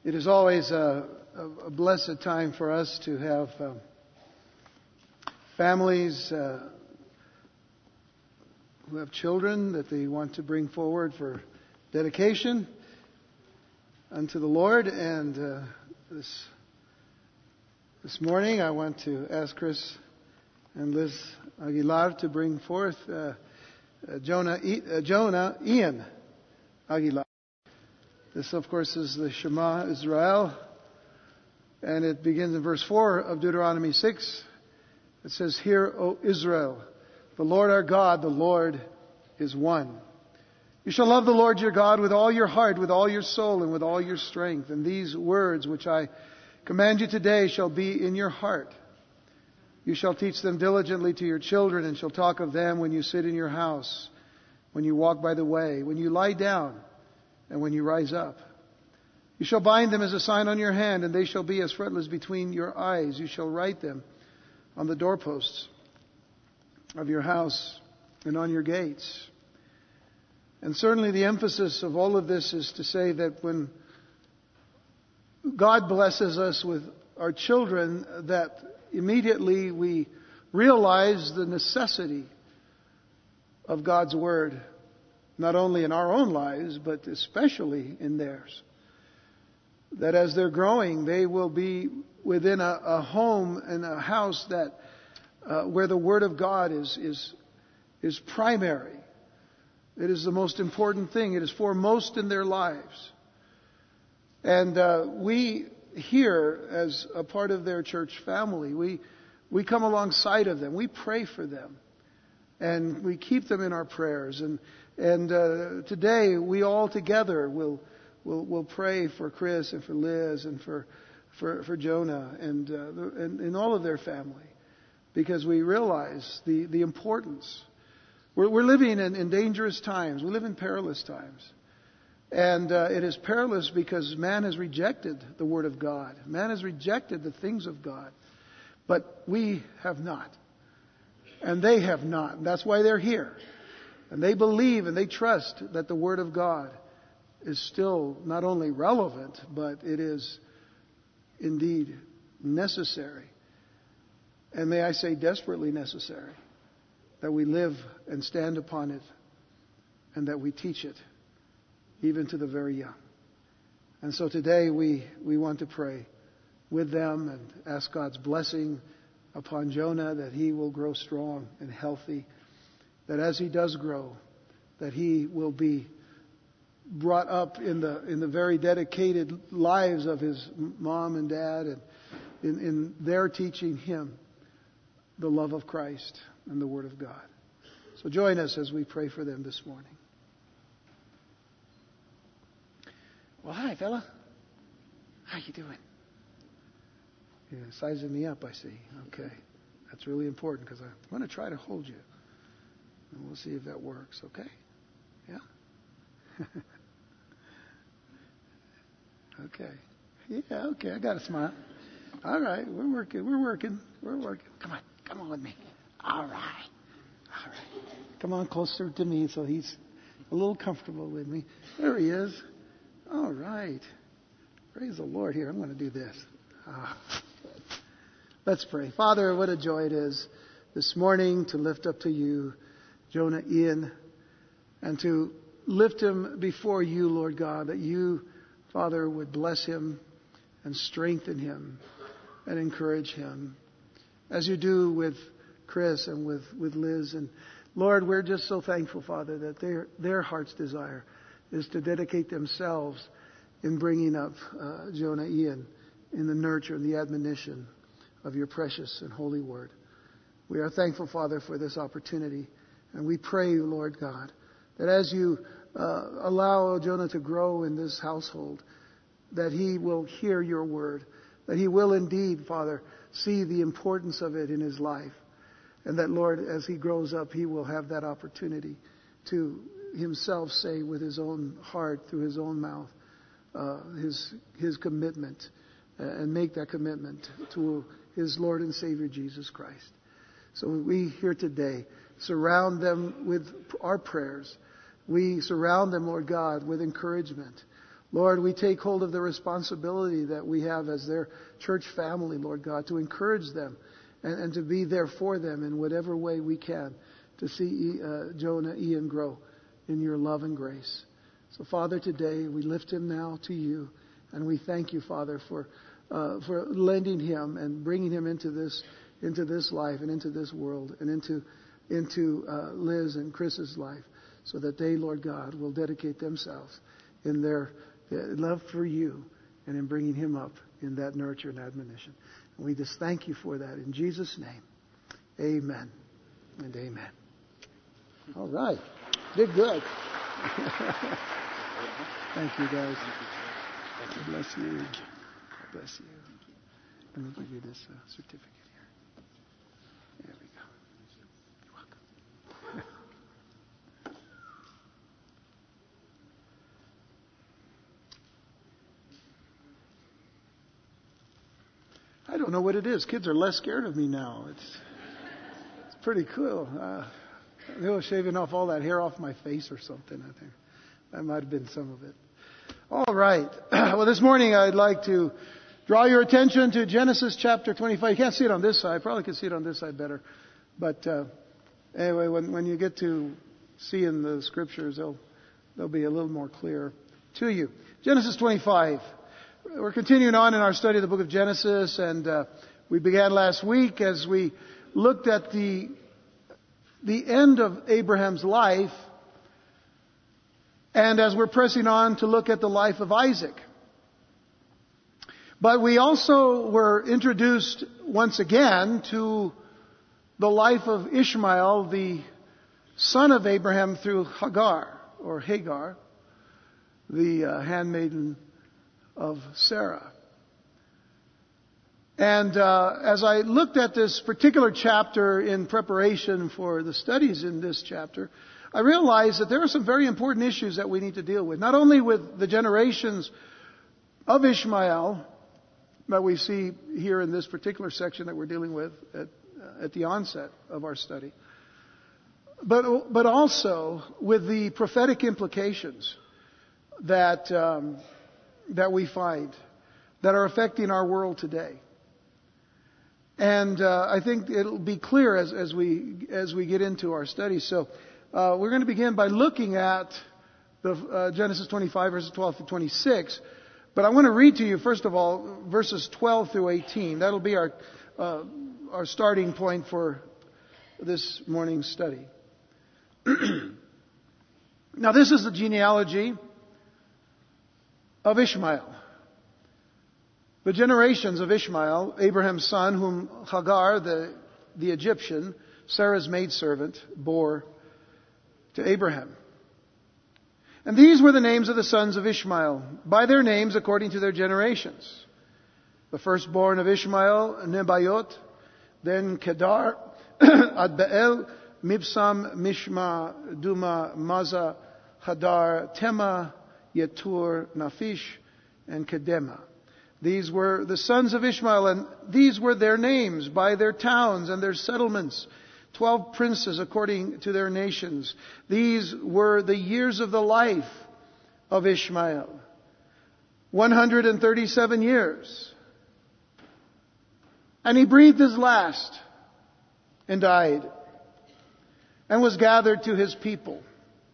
It is always a blessed time for us to have families who have children that they want to bring forward for dedication unto the Lord. And this morning I want to ask Chris and Liz Aguilar to bring forth Jonah Ian Aguilar. This, of course, is the Shema Israel, and it begins in verse 4 of Deuteronomy 6. It says, "Hear, O Israel, the Lord our God, the Lord is one. You shall love the Lord your God with all your heart, with all your soul, and with all your strength. And these words which I command you today shall be in your heart. You shall teach them diligently to your children, and shall talk of them when you sit in your house, when you walk by the way, when you lie down, and when you rise up. You shall bind them as a sign on your hand, and they shall be as fretless between your eyes. You shall write them on the doorposts of your house and on your gates." And certainly the emphasis of all of this is to say that when God blesses us with our children, that immediately we realize the necessity of God's Word, not only in our own lives, but especially in theirs. That as they're growing, they will be within a home and a house that where the Word of God is primary. It is the most important thing. It is foremost in their lives. And we here, as a part of their church family, we come alongside of them. We pray for them. And we keep them in our prayers. And today we all together will pray for Chris and for Liz and for Jonah and all of their family, because we realize the importance. We're living in dangerous times. We live in perilous times. And it is perilous because man has rejected the Word of God. Man has rejected the things of God. But we have not. And they have not. And that's why they're here. And they believe and they trust that the Word of God is still not only relevant, but it is indeed necessary. And may I say desperately necessary, that we live and stand upon it, and that we teach it, even to the very young. And so today we want to pray with them and ask God's blessing upon Jonah, that he will grow strong and healthy, that as he does grow, that he will be brought up in the very dedicated lives of his mom and dad, and in their teaching him the love of Christ and the Word of God. So join us as we pray for them this morning. Well, hi, fella. How you doing? Yeah, sizing me up, I see. Okay. That's really important, because I'm going to try to hold you. And we'll see if that works, okay? Yeah? Okay. Yeah, okay. I got a smile. All right. We're working. Come on with me. All right. Come on closer to me so he's a little comfortable with me. There he is. All right. Praise the Lord. Here, I'm going to do this. Let's pray. Father, what a joy it is this morning to lift up to you Jonah Ian, and to lift him before you, Lord God, that you, Father, would bless him and strengthen him and encourage him, as you do with Chris and with Liz. And Lord, we're just so thankful, Father, that their heart's desire is to dedicate themselves in bringing up Jonah Ian in the nurture and the admonition of your precious and holy Word. We are thankful, Father, for this opportunity. And we pray, Lord God, that as you allow Jonah to grow in this household, that he will hear your word, that he will indeed, Father, see the importance of it in his life. And that, Lord, as he grows up, he will have that opportunity to himself say with his own heart, through his own mouth, his commitment, and make that commitment to his Lord and Savior, Jesus Christ. So we here today surround them with our prayers. We surround them, Lord God, with encouragement. Lord, we take hold of the responsibility that we have as their church family, Lord God, to encourage them and to be there for them in whatever way we can to see Jonah Ian grow in your love and grace. So, Father, today we lift him now to you, and we thank you, Father, for lending him and bringing him into this life and into this world and into Liz and Chris's life, so that they, Lord God, will dedicate themselves in their love for you and in bringing him up in that nurture and admonition. And we just thank you for that in Jesus' name. Amen and amen. All right. Did good. Thank you, guys. God bless you. God bless you. Let me give you this certificate here. There we go. You're welcome. I don't know what it is. Kids are less scared of me now. It's pretty cool. They were shaving off all that hair off my face or something, I think. That might have been some of it. All right. Well, this morning I'd like to draw your attention to Genesis chapter 25. You can't see it on this side. Probably can see it on this side better. But anyway, when you get to seeing the scriptures, they'll be a little more clear to you. Genesis 25. We're continuing on in our study of the book of Genesis, and we began last week as we looked at the end of Abraham's life, and as we're pressing on to look at the life of Isaac. But we also were introduced once again to the life of Ishmael, the son of Abraham through Hagar, the handmaiden of Sarah. And as I looked at this particular chapter in preparation for the studies in this chapter, I realized that there are some very important issues that we need to deal with. Not only with the generations of Ishmael that we see here in this particular section that we're dealing with at the onset of our study, but also with the prophetic implications that we find that are affecting our world today. And I think it'll be clear as we get into our study. So we're going to begin by looking at the Genesis 25 verses 12 through 26. But I want to read to you first of all verses 12 through 18. That'll be our starting point for this morning's study. Now this is the genealogy of Ishmael. The generations of Ishmael, Abraham's son, whom Hagar, the Egyptian, Sarah's maidservant, bore to Abraham. And these were the names of the sons of Ishmael, by their names according to their generations. The firstborn of Ishmael, Nebayot, then Kedar, Adbeel, Mibsam, Mishma, Duma, Maza, Hadar, Tema, Yetur, Naphish, and Kedema. These were the sons of Ishmael, and these were their names by their towns and their settlements. 12 princes according to their nations. These were the years of the life of Ishmael. 137 years. And he breathed his last and died and was gathered to his people.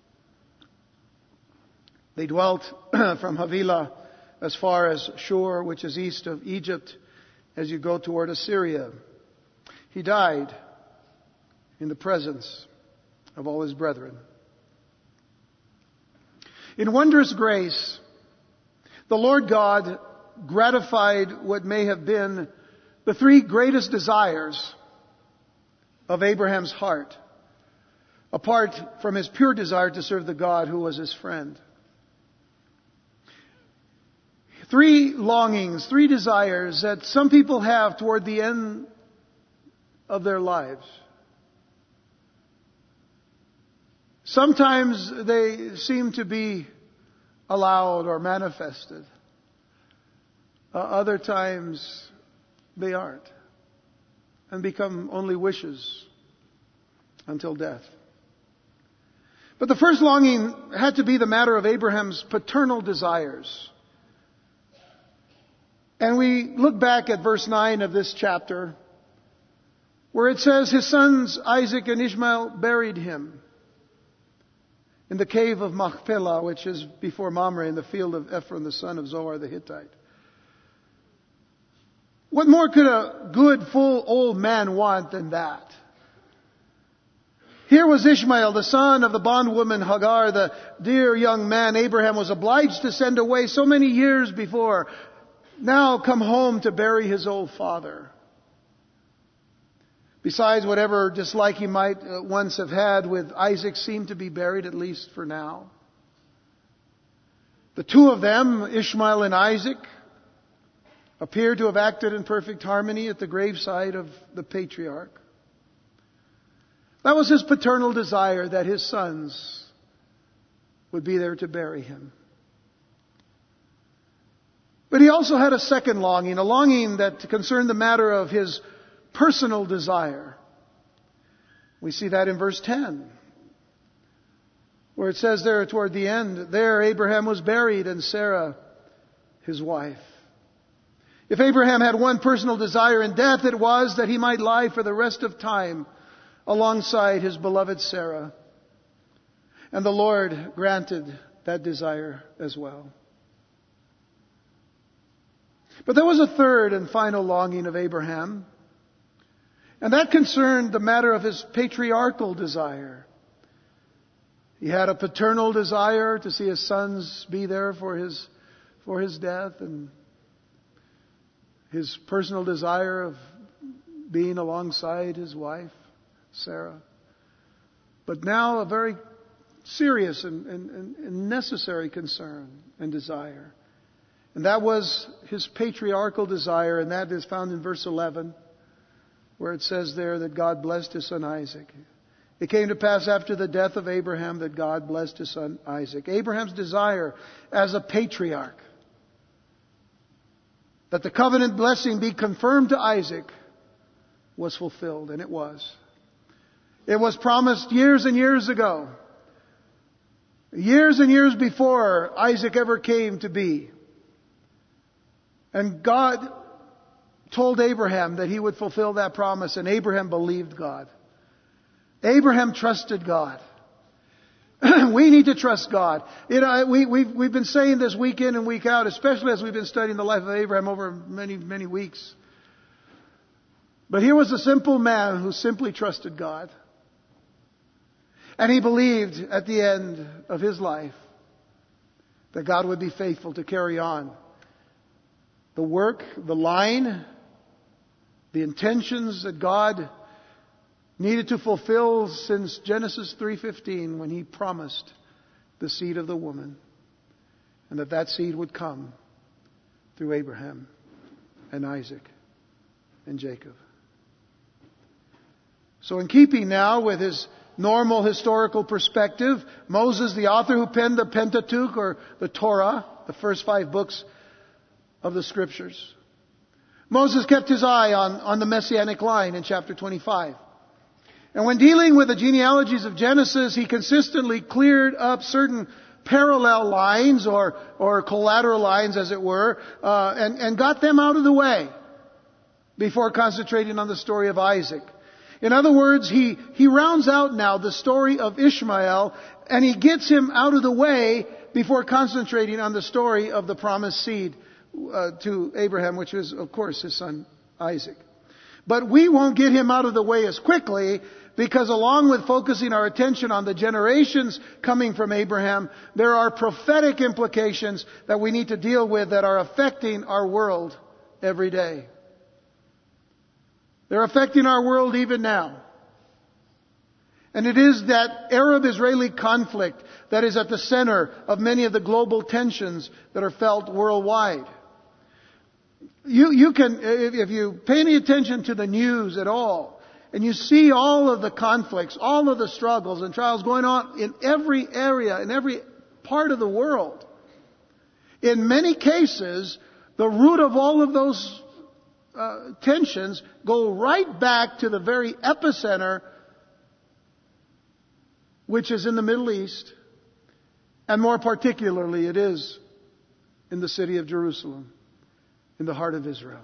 They dwelt from Havilah as far as Shur, which is east of Egypt, as you go toward Assyria. He died in the presence of all his brethren. In wondrous grace, the Lord God gratified what may have been the three greatest desires of Abraham's heart, apart from his pure desire to serve the God who was his friend. Three longings, three desires that some people have toward the end of their lives. Sometimes they seem to be allowed or manifested. Other times they aren't and become only wishes until death. But the first longing had to be the matter of Abraham's paternal desires. And we look back at verse 9 of this chapter, where it says, his sons Isaac and Ishmael buried him in the cave of Machpelah, which is before Mamre, in the field of Ephron, the son of Zohar the Hittite. What more could a good, full, old man want than that? Here was Ishmael, the son of the bondwoman Hagar, the dear young man Abraham was obliged to send away so many years before, now come home to bury his old father. Besides, whatever dislike he might once have had with Isaac seemed to be buried, at least for now. The two of them, Ishmael and Isaac, appear to have acted in perfect harmony at the graveside of the patriarch. That was his paternal desire, that his sons would be there to bury him. But he also had a second longing, a longing that concerned the matter of his personal desire. We see that in verse 10, where it says there toward the end, there Abraham was buried and Sarah his wife. If Abraham had one personal desire in death, it was that he might lie for the rest of time alongside his beloved Sarah. And the Lord granted that desire as well. But there was a third and final longing of Abraham, and that concerned the matter of his patriarchal desire. He had a paternal desire to see his sons be there for his death, and his personal desire of being alongside his wife, Sarah. But now a very serious and necessary concern and desire. And that was his patriarchal desire, and that is found in verse 11, where it says there that God blessed his son Isaac. It came to pass after the death of Abraham that God blessed his son Isaac. Abraham's desire as a patriarch, that the covenant blessing be confirmed to Isaac, was fulfilled, and it was. It was promised years and years ago. Years and years before Isaac ever came to be. And God told Abraham that he would fulfill that promise, and Abraham believed God. Abraham trusted God. We need to trust God. You know, we've been saying this week in and week out, especially as we've been studying the life of Abraham over many, many weeks. But here was a simple man who simply trusted God. And he believed at the end of his life that God would be faithful to carry on the work, the line, the intentions that God needed to fulfill since Genesis 3:15, when he promised the seed of the woman, and that seed would come through Abraham and Isaac and Jacob. So in keeping now with his normal historical perspective, Moses, the author who penned the Pentateuch, or the Torah, the first 5 books of the Scriptures, Moses kept his eye on the Messianic line in chapter 25. And when dealing with the genealogies of Genesis, he consistently cleared up certain parallel lines or collateral lines, as it were, and got them out of the way before concentrating on the story of Isaac. In other words, he rounds out now the story of Ishmael, and he gets him out of the way before concentrating on the story of the promised seed to Abraham, which is, of course, his son Isaac. But we won't get him out of the way as quickly, because along with focusing our attention on the generations coming from Abraham, there are prophetic implications that we need to deal with that are affecting our world every day. They're affecting our world even now. And it is that Arab-Israeli conflict that is at the center of many of the global tensions that are felt worldwide. You can, if you pay any attention to the news at all, and you see all of the conflicts, all of the struggles and trials going on in every area, in every part of the world, in many cases, the root of all of those tensions go right back to the very epicenter, which is in the Middle East, and more particularly it is in the city of Jerusalem, in the heart of Israel.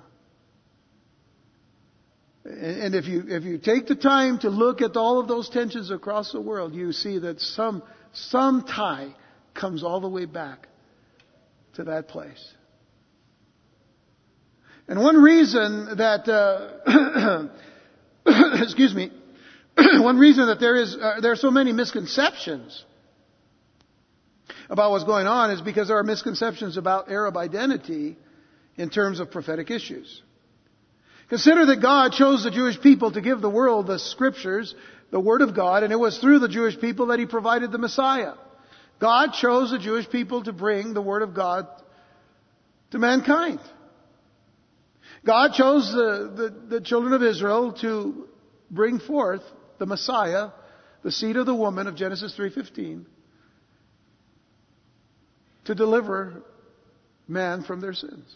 And if you take the time to look at all of those tensions across the world, you see that some tie comes all the way back to that place. And one reason that, excuse me, one reason that there are so many misconceptions about what's going on is because there are misconceptions about Arab identity in terms of prophetic issues. Consider that God chose the Jewish people to give the world the Scriptures, the Word of God, and it was through the Jewish people that He provided the Messiah. God chose the Jewish people to bring the Word of God to mankind. God chose the children of Israel to bring forth the Messiah, the seed of the woman of Genesis 3:15, to deliver man from their sins.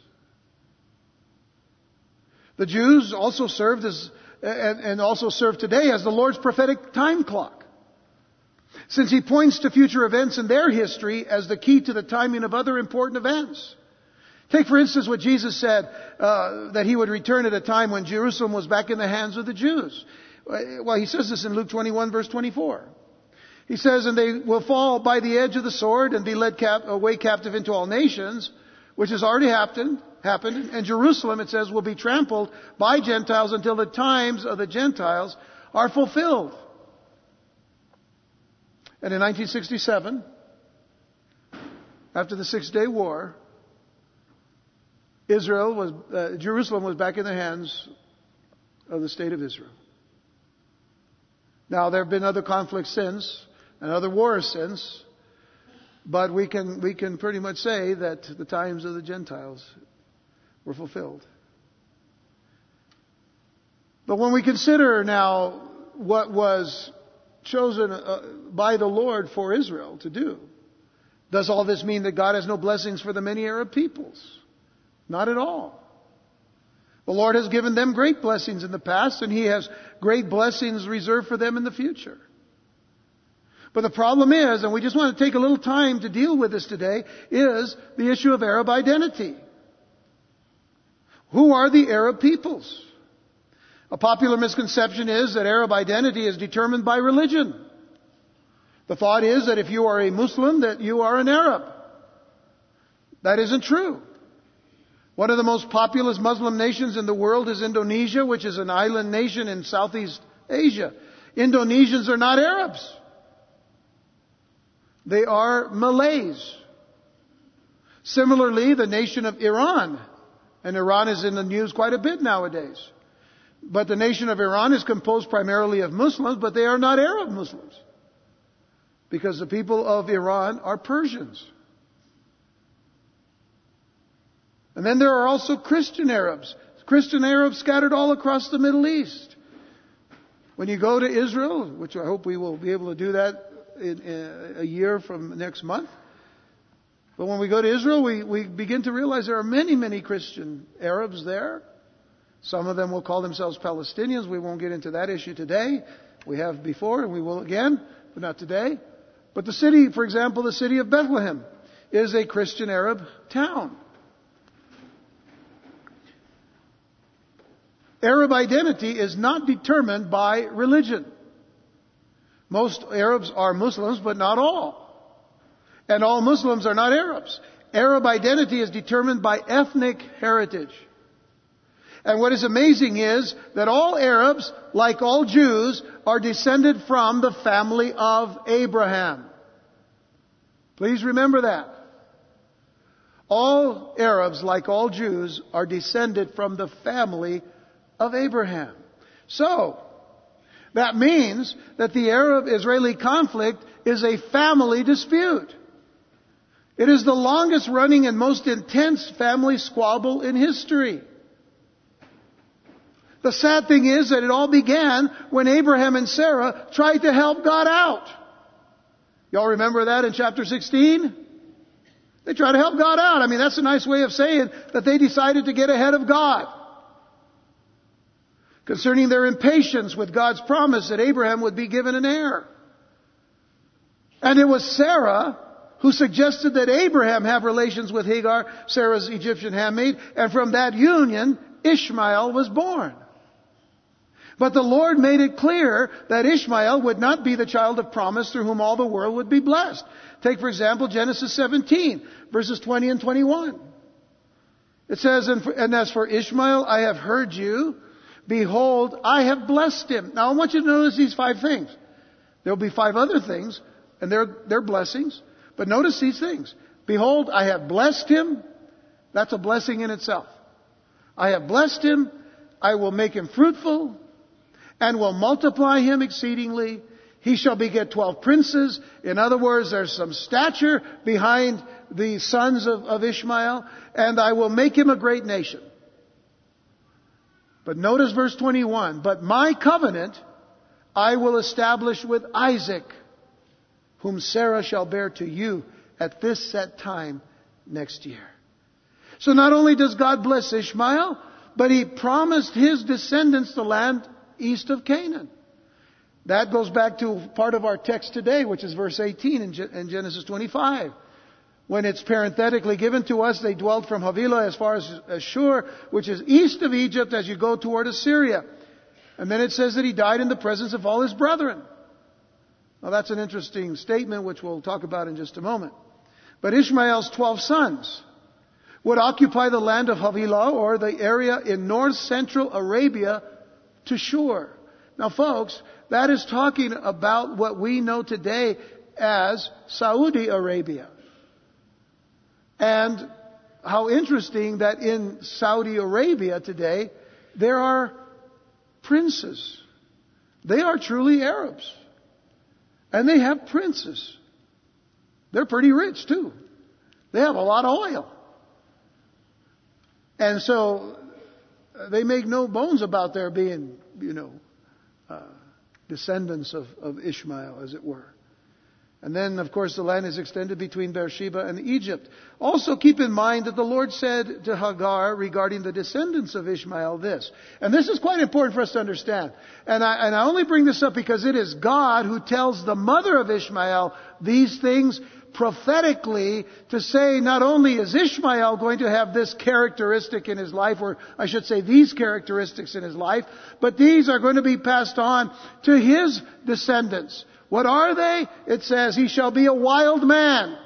The Jews also served and also serve today as the Lord's prophetic time clock, since He points to future events in their history as the key to the timing of other important events. Take, for instance, what Jesus said, that He would return at a time when Jerusalem was back in the hands of the Jews. Well, He says this in Luke 21, verse 24. He says, "And they will fall by the edge of the sword and be led away captive into all nations," which has already happened. And Jerusalem, it says, will be trampled by Gentiles until the times of the Gentiles are fulfilled. And in 1967, after the 6-day war, Jerusalem was back in the hands of the state of Israel. Now, there have been other conflicts since, and other wars since, but we can pretty much say that the times of the Gentiles were fulfilled. But when we consider now what was chosen by the Lord for Israel to do, does all this mean that God has no blessings for the many Arab peoples? Not at all. The Lord has given them great blessings in the past, and He has great blessings reserved for them in the future. But the problem is, and we just want to take a little time to deal with this today, is the issue of Arab identity. Who are the Arab peoples? A popular misconception is that Arab identity is determined by religion. The thought is that if you are a Muslim, that you are an Arab. That isn't true. One of the most populous Muslim nations in the world is Indonesia, which is an island nation in Southeast Asia. Indonesians are not Arabs. They are Malays. Similarly, the nation of Iran, and Iran is in the news quite a bit nowadays. But the nation of Iran is composed primarily of Muslims, but they are not Arab Muslims. Because the people of Iran are Persians. And then there are also Christian Arabs. Christian Arabs scattered all across the Middle East. When you go to Israel, which I hope we will be able to do that in a year from next month. But when we go to Israel, we begin to realize there are many, many Christian Arabs there. Some of them will call themselves Palestinians. We won't get into that issue today. We have before, and we will again, but not today. But the city, for example, the city of Bethlehem, is a Christian Arab town. Arab identity is not determined by religion. Most Arabs are Muslims, but not all. And all Muslims are not Arabs. Arab identity is determined by ethnic heritage. And what is amazing is that all Arabs, like all Jews, are descended from the family of Abraham. Please remember that. All Arabs, like all Jews, are descended from the family of Abraham. So, that means that the Arab-Israeli conflict is a family dispute. It is the longest running and most intense family squabble in history. The sad thing is that it all began when Abraham and Sarah tried to help God out. Y'all remember that in chapter 16? They tried to help God out. I mean, that's a nice way of saying that they decided to get ahead of God. Concerning their impatience with God's promise that Abraham would be given an heir. And it was Sarah who suggested that Abraham have relations with Hagar, Sarah's Egyptian handmaid, and from that union, Ishmael was born. But the Lord made it clear that Ishmael would not be the child of promise through whom all the world would be blessed. Take, for example, Genesis 17, verses 20 and 21. It says, and as for Ishmael, I have heard you. Behold, I have blessed him. Now I want you to notice these 5 things. There will be 5 other things, and they're blessings. But notice these things. Behold, I have blessed him. That's a blessing in itself. I have blessed him. I will make him fruitful and will multiply him exceedingly. He shall beget 12 princes. In other words, there's some stature behind the sons of Ishmael. And I will make him a great nation. But notice verse 21. But my covenant I will establish with Isaac, whom Sarah shall bear to you at this set time next year. So not only does God bless Ishmael, but He promised his descendants the land east of Canaan. That goes back to part of our text today, which is verse 18 in Genesis 25. When it's parenthetically given to us, they dwelt from Havilah as far as Shur, which is east of Egypt as you go toward Assyria. And then it says that he died in the presence of all his brethren. Now that's an interesting statement, which we'll talk about in just a moment. But Ishmael's 12 sons would occupy the land of Havilah, or the area in north central Arabia, to Shur. Now folks, that is talking about what we know today as Saudi Arabia. And how interesting that in Saudi Arabia today, there are princes. They are truly Arabs. And they have princes. They're pretty rich too. They have a lot of oil. And so they make no bones about their being, descendants of Ishmael, as it were. And then, of course, the land is extended between Beersheba and Egypt. Also keep in mind that the Lord said to Hagar regarding the descendants of Ishmael this. And this is quite important for us to understand. And I only bring this up because it is God who tells the mother of Ishmael these things prophetically, to say not only is Ishmael going to have this characteristic in his life, or I should say these characteristics in his life, but these are going to be passed on to his descendants. What are they? It says, he shall be a wild man.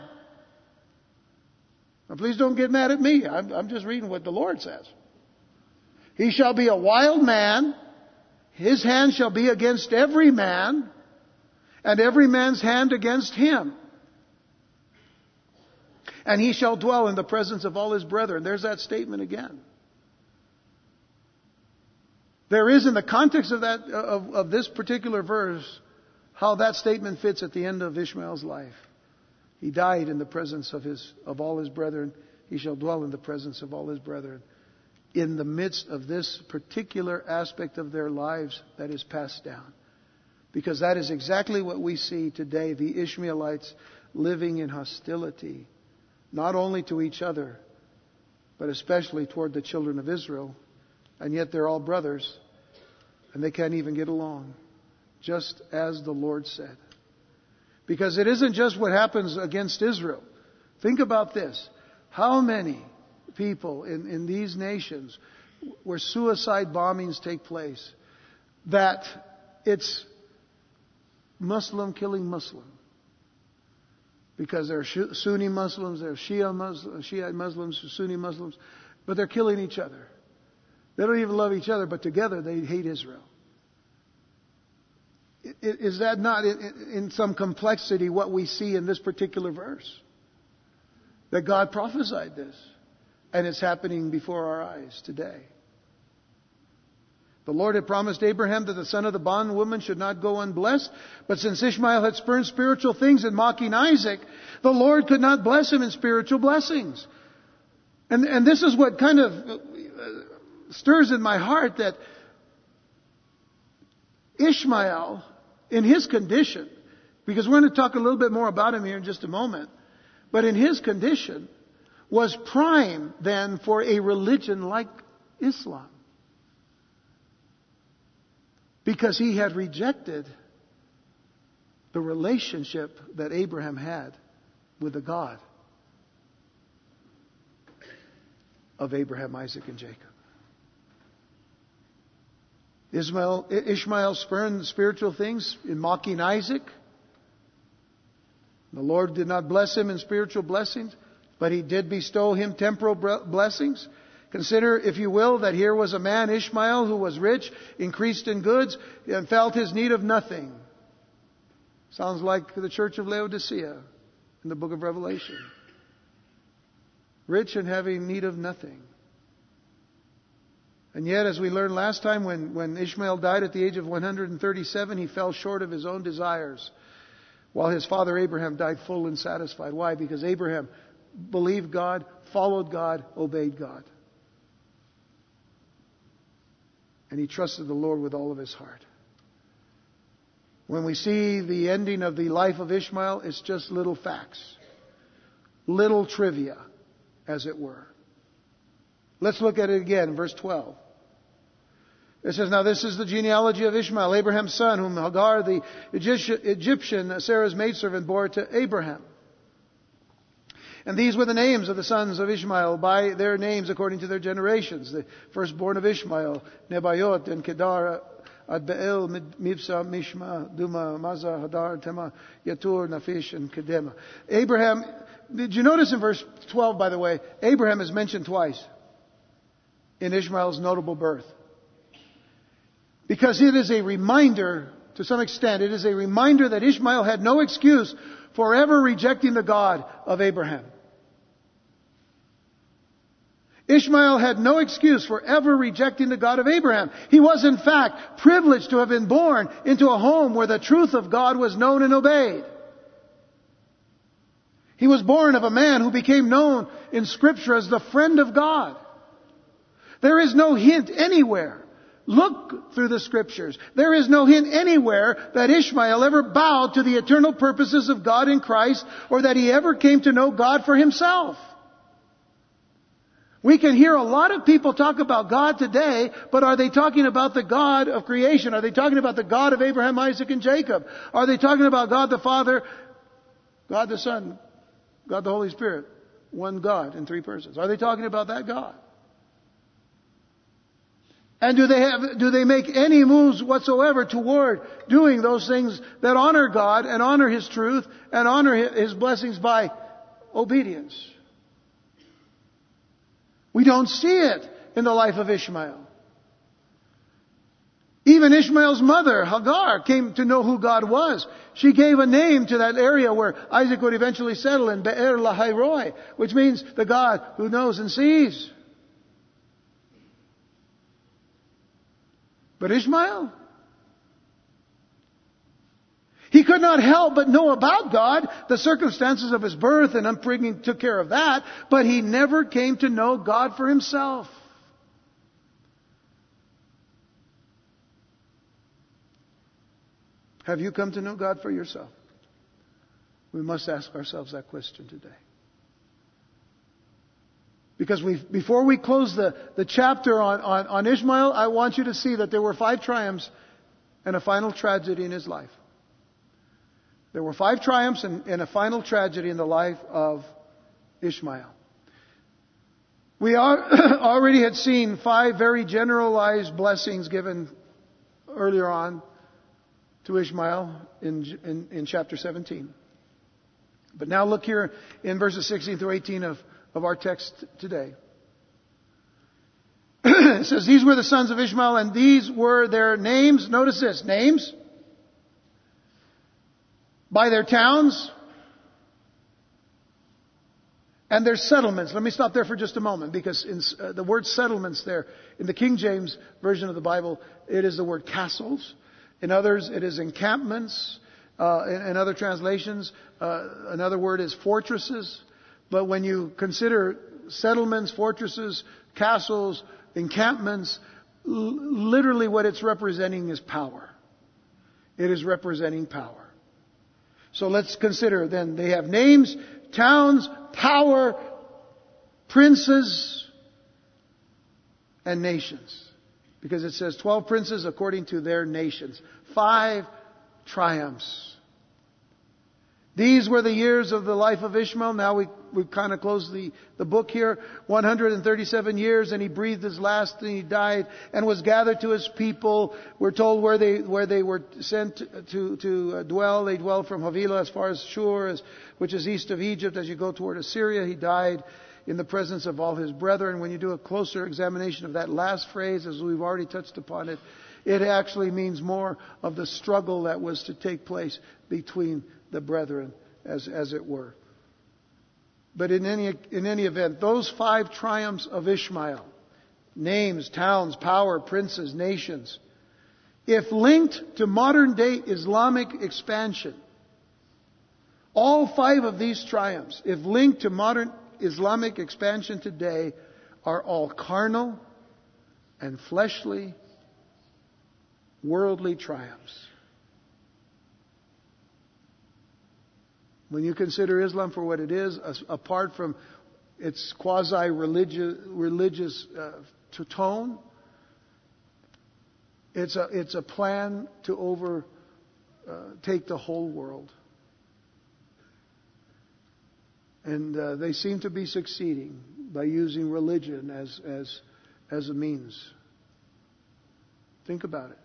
Now please don't get mad at me. I'm just reading what the Lord says. He shall be a wild man. His hand shall be against every man, and every man's hand against him. And he shall dwell in the presence of all his brethren. There's that statement again. There is, in the context of that, of this particular verse, how that statement fits at the end of Ishmael's life. He died in the presence of all his brethren. He shall dwell in the presence of all his brethren. In the midst of this particular aspect of their lives that is passed down. Because that is exactly what we see today. The Ishmaelites living in hostility. Not only to each other, but especially toward the children of Israel. And yet they're all brothers. And they can't even get along. Just as the Lord said. Because it isn't just what happens against Israel. Think about this. How many people in these nations where suicide bombings take place, that it's Muslim killing Muslim? Because they're Sunni Muslims, they're Shiite Muslims, Sunni Muslims, but they're killing each other. They don't even love each other, but together they hate Israel. Is that not in some complexity what we see in this particular verse? That God prophesied this, and it's happening before our eyes today. The Lord had promised Abraham that the son of the bondwoman should not go unblessed. But since Ishmael had spurned spiritual things in mocking Isaac, the Lord could not bless him in spiritual blessings. And this is what kind of stirs in my heart, that Ishmael, in his condition, because we're going to talk a little bit more about him here in just a moment, but in his condition, was prime then for a religion like Islam. Because he had rejected the relationship that Abraham had with the God of Abraham, Isaac, and Jacob. Ishmael spurned spiritual things in mocking Isaac. The Lord did not bless him in spiritual blessings, but He did bestow him temporal blessings. Consider, if you will, that here was a man, Ishmael, who was rich, increased in goods, and felt his need of nothing. Sounds like the church of Laodicea in the book of Revelation. Rich and having need of nothing. And yet, as we learned last time, when Ishmael died at the age of 137, he fell short of his own desires, while his father Abraham died full and satisfied. Why? Because Abraham believed God, followed God, obeyed God. And he trusted the Lord with all of his heart. When we see the ending of the life of Ishmael, it's just little facts. Little trivia, as it were. Let's look at it again in verse 12. It says, now this is the genealogy of Ishmael, Abraham's son, whom Hagar, the Egyptian, Sarah's maidservant, bore to Abraham. And these were the names of the sons of Ishmael by their names according to their generations. The firstborn of Ishmael, Nebayot and Kedar, Adbeel, Mibsa, Mishma, Duma, Maza, Hadar, Tema, Yatur, Naphish, and Kedema. Abraham, did you notice in verse 12, by the way, Abraham is mentioned twice in Ishmael's notable birth. Because it is a reminder, to some extent, it is a reminder that Ishmael had no excuse for ever rejecting the God of Abraham. Ishmael had no excuse for ever rejecting the God of Abraham. He was, in fact, privileged to have been born into a home where the truth of God was known and obeyed. He was born of a man who became known in Scripture as the friend of God. There is no hint anywhere. Look through the Scriptures. There is no hint anywhere that Ishmael ever bowed to the eternal purposes of God in Christ, or that he ever came to know God for himself. We can hear a lot of people talk about God today, but are they talking about the God of creation? Are they talking about the God of Abraham, Isaac, and Jacob? Are they talking about God the Father, God the Son, God the Holy Spirit? One God in three persons. Are they talking about that God? And do they make any moves whatsoever toward doing those things that honor God and honor His truth and honor His blessings by obedience? We don't see it in the life of Ishmael. Even Ishmael's mother, Hagar, came to know who God was. She gave a name to that area where Isaac would eventually settle in, Be'er Lahai, which means the God who knows and sees. But Ishmael, he could not help but know about God. The circumstances of his birth and upbringing took care of that, but he never came to know God for himself. Have you come to know God for yourself? We must ask ourselves that question today. Because before we close the chapter on Ishmael, I want you to see that there were 5 triumphs and a final tragedy in his life. There were 5 triumphs and a final tragedy in the life of Ishmael. We already had seen 5 very generalized blessings given earlier on to Ishmael in chapter 17. But now look here in verses 16 through 18 of our text today. It says, these were the sons of Ishmael, and these were their names. Notice this, names. By their towns and their settlements. Let me stop there for just a moment, because the word settlements there, in the King James Version of the Bible, it is the word castles. In others, it is encampments. In other translations, another word is fortresses. But when you consider settlements, fortresses, castles, encampments, literally what it's representing is power. It is representing power. So let's consider then, they have names, towns, power, princes, and nations. Because it says 12 princes according to their nations. 5 triumphs. These were the years of the life of Ishmael. Now we've kind of closed the book here. 137 years, and he breathed his last, and he died, and was gathered to his people. We're told where they were sent to dwell. They dwelled from Havilah as far as Shur, which is east of Egypt. As you go toward Assyria, he died in the presence of all his brethren. When you do a closer examination of that last phrase, as we've already touched upon it, it actually means more of the struggle that was to take place between the brethren, as it were. But in any event, those 5 triumphs of Ishmael, names, towns, power, princes, nations, if linked to modern day Islamic expansion, all 5 of these triumphs, if linked to modern Islamic expansion today, are all carnal and fleshly, worldly triumphs. When you consider Islam for what it is, apart from its quasi-religious tone, it's a plan to overtake the whole world. And they seem to be succeeding by using religion as a means. Think about it.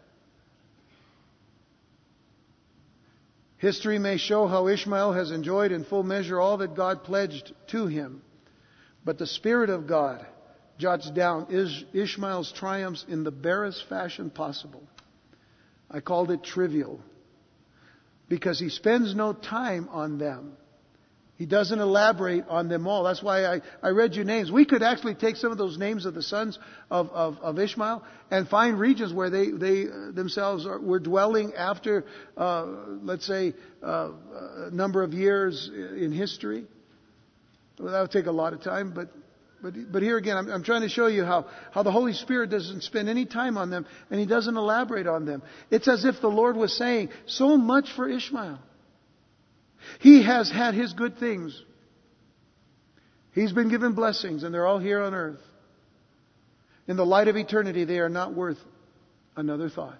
History may show how Ishmael has enjoyed in full measure all that God pledged to him. But the Spirit of God jots down Ishmael's triumphs in the barest fashion possible. I called it trivial, because he spends no time on them. He doesn't elaborate on them all. That's why I read you names. We could actually take some of those names of the sons of Ishmael and find regions where they themselves were dwelling after, let's say, a number of years in history. Well, that would take a lot of time, but here again, I'm trying to show you how the Holy Spirit doesn't spend any time on them, and He doesn't elaborate on them. It's as if the Lord was saying, so much for Ishmael. He has had his good things. He's been given blessings, and they're all here on earth. In the light of eternity, they are not worth another thought.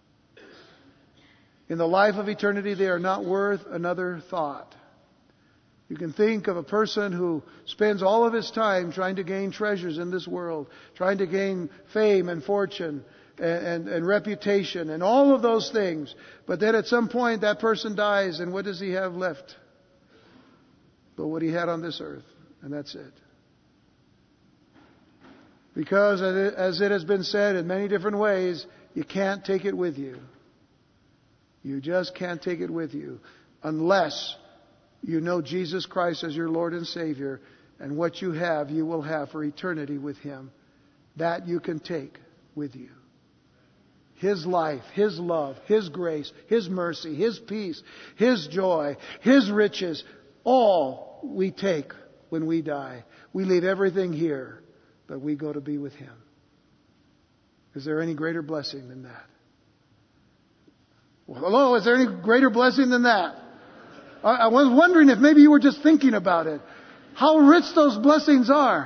In the life of eternity, they are not worth another thought. You can think of a person who spends all of his time trying to gain treasures in this world, trying to gain fame and fortune and reputation and all of those things. But then at some point that person dies, and what does he have left? But what he had on this earth, and that's it. Because as it has been said in many different ways, you can't take it with you. You just can't take it with you unless you know Jesus Christ as your Lord and Savior, and what you have, you will have for eternity with Him. That you can take with you. His life, His love, His grace, His mercy, His peace, His joy, His riches, all we take when we die. We leave everything here, but we go to be with Him. Is there any greater blessing than that? Well, hello, is there any greater blessing than that? I was wondering if maybe you were just thinking about it. How rich those blessings are.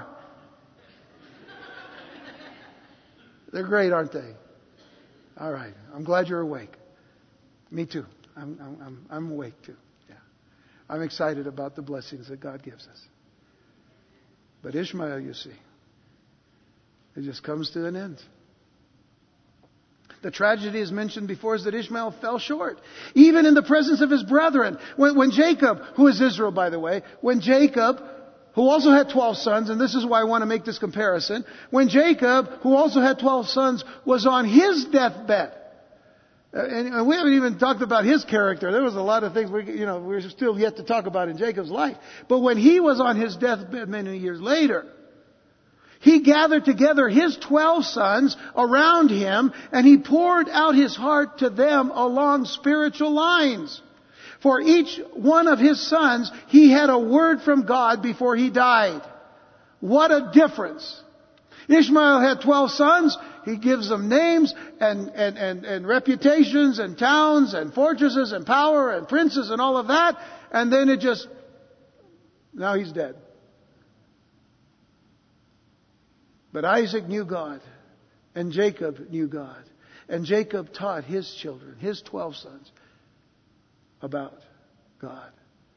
They're great, aren't they? All right. I'm glad you're awake. Me too. I'm awake too. Yeah. I'm excited about the blessings that God gives us. But Ishmael, you see, it just comes to an end. The tragedy is mentioned before is that Ishmael fell short. Even in the presence of his brethren. When Jacob, who is Israel by the way, when Jacob, who also had 12 sons, and this is why I want to make this comparison, when Jacob, who also had 12 sons, was on his deathbed, and we haven't even talked about his character. There was a lot of things we're still yet to talk about in Jacob's life. But when he was on his deathbed many years later, he gathered together his 12 sons around him, and he poured out his heart to them along spiritual lines. For each one of his sons, he had a word from God before he died. What a difference. Ishmael had 12 sons. He gives them names and reputations and towns and fortresses and power and princes and all of that. And then now he's dead. But Isaac knew God, and Jacob knew God. And Jacob taught his children, his 12 sons, about God.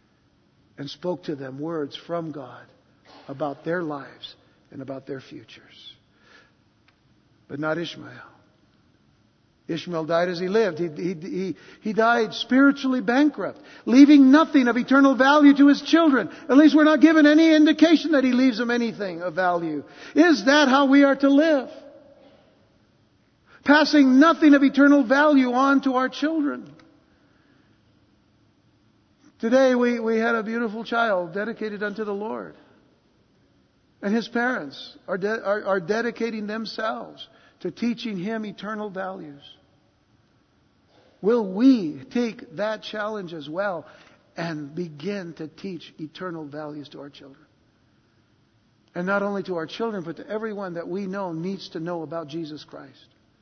and spoke to them words from God about their lives and about their futures. But not Ishmael. Ishmael died as he lived. He died spiritually bankrupt, leaving nothing of eternal value to his children. At least we're not given any indication that he leaves them anything of value. Is that how we are to live? Passing nothing of eternal value on to our children. Today we had a beautiful child dedicated unto the Lord. And his parents are dedicating themselves to teaching him eternal values. Will we take that challenge as well and begin to teach eternal values to our children? And not only to our children, but to everyone that we know needs to know about Jesus Christ.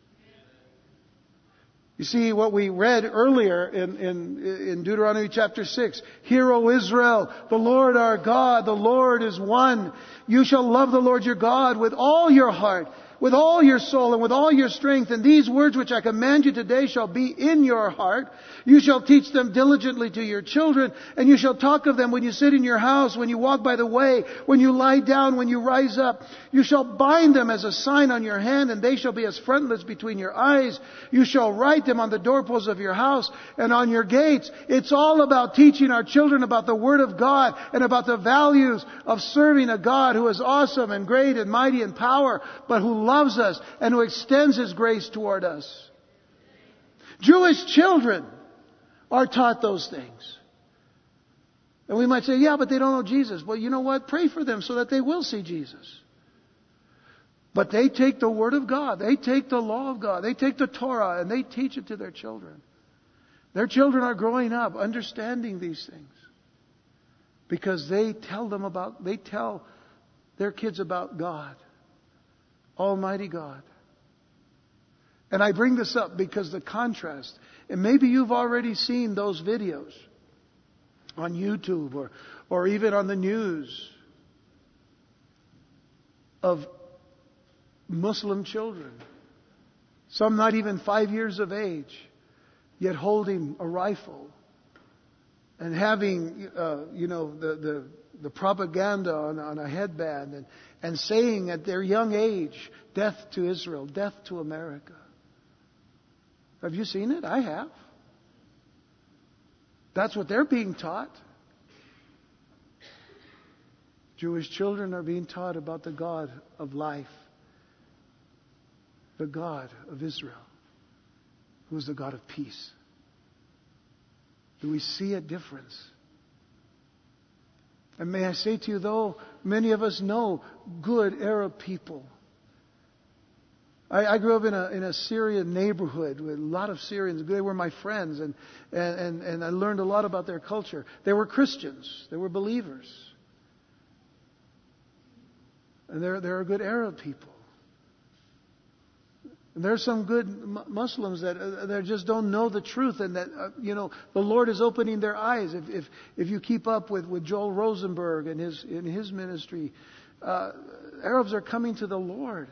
You see what we read earlier in Deuteronomy chapter 6. Hear, O Israel, the Lord our God, the Lord is one. You shall love the Lord your God with all your heart, with all your soul, and with all your strength. And these words which I command you today shall be in your heart. You shall teach them diligently to your children, and you shall talk of them when you sit in your house, when you walk by the way, when you lie down, when you rise up. You shall bind them as a sign on your hand, and they shall be as frontlets between your eyes. You shall write them on the doorposts of your house and on your gates. It's all about teaching our children about the Word of God and about the values of serving a God who is awesome and great and mighty in power, but who loves us and who extends His grace toward us. Jewish children are taught those things. And we might say, yeah, but they don't know Jesus. Well, you know what? Pray for them so that they will see Jesus. But they take the Word of God. They take the law of God. They take the Torah and they teach it to their children. Their children are growing up understanding these things. Because they tell their kids about God. Almighty God. And I bring this up because the contrast, and maybe you've already seen those videos on YouTube or even on the news of Muslim children, some not even 5 years of age, yet holding a rifle and having, the propaganda on a headband and saying at their young age, death to Israel, death to America. Have you seen it? I have. That's what they're being taught. Jewish children are being taught about the God of life, the God of Israel, who is the God of peace. Do we see a difference? And may I say to you, though, many of us know good Arab people. I grew up in a Syrian neighborhood with a lot of Syrians. They were my friends, and I learned a lot about their culture. They were Christians. They were believers. And there are good Arab people. And there are some good Muslims that just don't know the truth, and that the Lord is opening their eyes. If you keep up with Joel Rosenberg and his ministry, Arabs are coming to the Lord.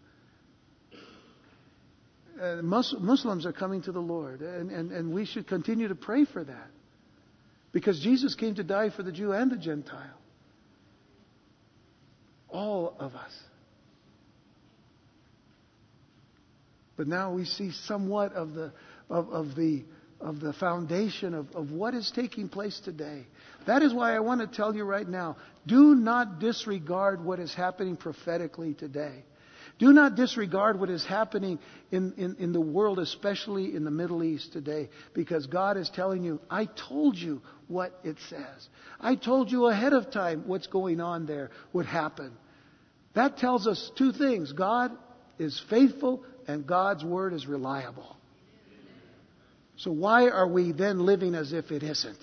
Muslims are coming to the Lord, and we should continue to pray for that, because Jesus came to die for the Jew and the Gentile, all of us. But now we see somewhat of the foundation of what is taking place today. That is why I want to tell you right now, do not disregard what is happening prophetically today. Do not disregard what is happening in the world, especially in the Middle East today, because God is telling you, I told you what it says. I told you ahead of time what's going on there would happen. That tells us two things. God is faithful and God's word is reliable. So why are we then living as if it isn't?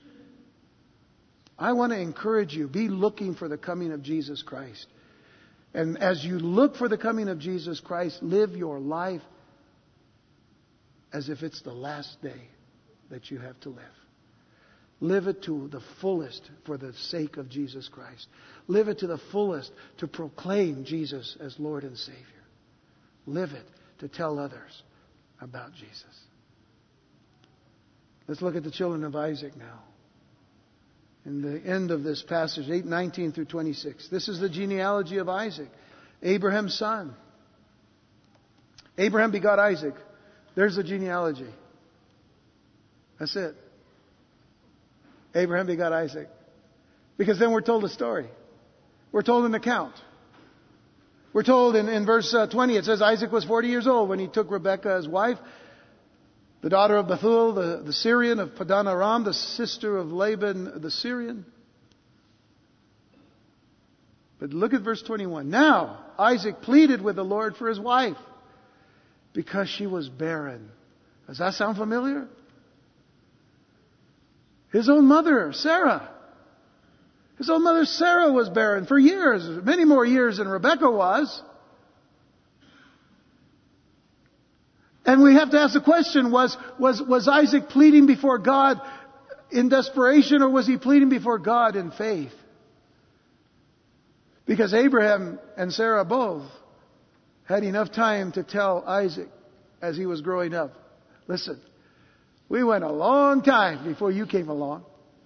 I want to encourage you, be looking for the coming of Jesus Christ. And as you look for the coming of Jesus Christ, live your life as if it's the last day that you have to live. Live it to the fullest for the sake of Jesus Christ. Live it to the fullest to proclaim Jesus as Lord and Savior. Live it to tell others about Jesus. Let's look at the children of Isaac now. in the end of this passage, 8:19 through 26. This is the genealogy of Isaac, Abraham's son. Abraham begot Isaac. There's the genealogy. That's it. Abraham begot Isaac. Because then we're told a story. We're told an account. We're told in verse 20, it says Isaac was 40 years old when he took Rebekah as wife, the daughter of Bethuel, the Syrian of Padan Aram, the sister of Laban the Syrian. But look at verse 21. Now Isaac pleaded with the Lord for his wife because she was barren. Does that sound familiar? His own mother, Sarah. His own mother, Sarah, was barren for years, many more years than Rebekah was. And we have to ask the question, was Isaac pleading before God in desperation, or was he pleading before God in faith? Because Abraham and Sarah both had enough time to tell Isaac as he was growing up, listen, we went a long time before you came along.